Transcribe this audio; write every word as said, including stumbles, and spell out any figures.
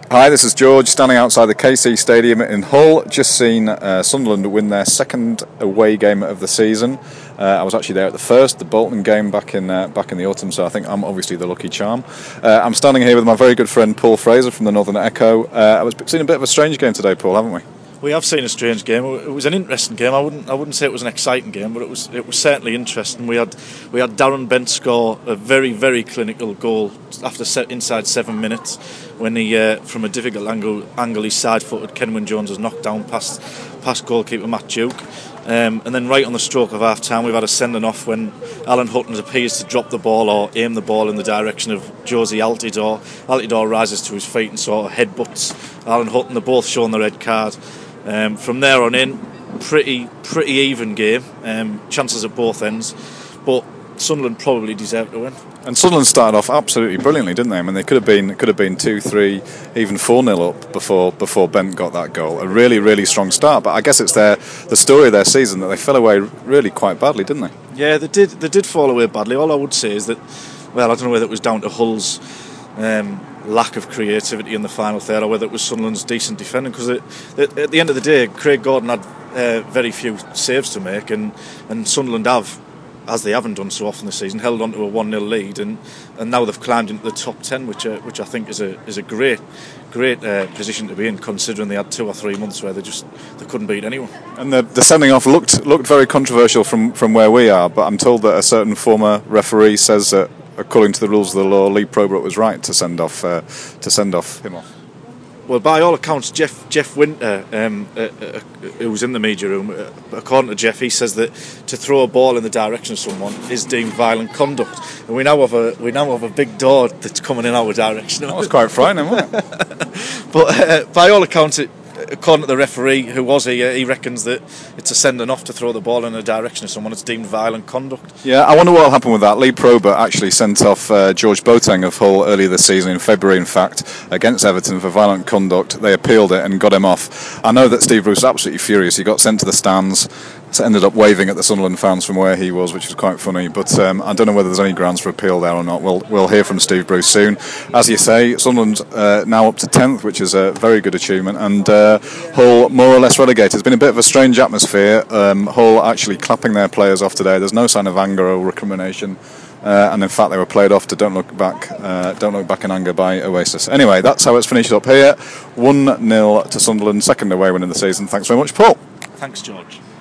Hi, this is George, standing outside the K C Stadium in Hull. Just seen uh, Sunderland win their second away game of the season. Uh, I was actually there at the first, the Bolton game back in uh, back in the autumn, so I think I'm obviously the lucky charm. Uh, I'm standing here with my very good friend Paul Fraser from the Northern Echo. Uh, I was seeing a bit of a strange game today, Paul, haven't we? We have seen a strange game. It was an interesting game. I wouldn't I wouldn't say it was an exciting game, but it was it was certainly interesting. We had we had Darren Bent score a very very clinical goal after set inside seven minutes when he uh, from a difficult angle angle he side-footed Kenwyne Jones was knocked down past past goalkeeper Matt Duke. Um, and then right on the stroke of half time we've had a sending off when Alan Hutton appears to drop the ball or aim the ball in the direction of Josie Altidore. Altidore rises to his feet and sort of headbutts Alan Hutton. They're both showing the red card. Um, from there on in, pretty pretty even game, um, chances at both ends, but Sunderland probably deserved to win. And Sunderland started off absolutely brilliantly, didn't they? I mean, they could have been could have been two, three, even four nil up before before Bent got that goal. A really really strong start, but I guess it's their the story of their season that they fell away really quite badly, didn't they? Yeah, they did. They did fall away badly. All I would say is that, well, I don't know whether it was down to Hull's Um, lack of creativity in the final third or whether it was Sunderland's decent defending, because at the end of the day Craig Gordon had uh, very few saves to make, and, and Sunderland have, as they haven't done so often this season, held on to a one nil lead, and, and now they've climbed into the top ten, which uh, which I think is a is a great great uh, position to be in, considering they had two or three months where they just they couldn't beat anyone. And the, the sending off looked looked very controversial from, from where we are, but I'm told that a certain former referee says that according to the rules of the law, Lee Probert was right to send off uh, to send off him off. Well, by all accounts, Jeff Jeff Winter, um, uh, uh, who was in the media room, uh, according to Jeff, he says that to throw a ball in the direction of someone is deemed violent conduct, and we now have a we now have a big door that's coming in our direction. That was quite frightening, wasn't it? But uh, by all accounts, it, according to the referee, who was he, uh, he reckons that it's a sending off to throw the ball in the direction of someone. It's deemed violent conduct. Yeah, I wonder what will happen with that. Lee Probert actually sent off uh, George Boateng of Hull earlier this season, in February in fact, against Everton for violent conduct. They appealed it and got him off. I know that Steve Bruce was absolutely furious. He got sent to the stands, ended up waving at the Sunderland fans from where he was, which was quite funny, but um, I don't know whether there's any grounds for appeal there or not. We'll we'll hear from Steve Bruce soon. As you say, Sunderland uh, now up to tenth, which is a very good achievement, and uh, Hull more or less relegated. It's been a bit of a strange atmosphere. Um, Hull actually clapping their players off today. There's no sign of anger or recrimination, uh, and in fact they were played off to Don't Look Back uh, Don't Look Back in Anger by Oasis. Anyway, that's how it's finished up here. one nil to Sunderland, second away win in the season. Thanks very much, Paul. Thanks, George.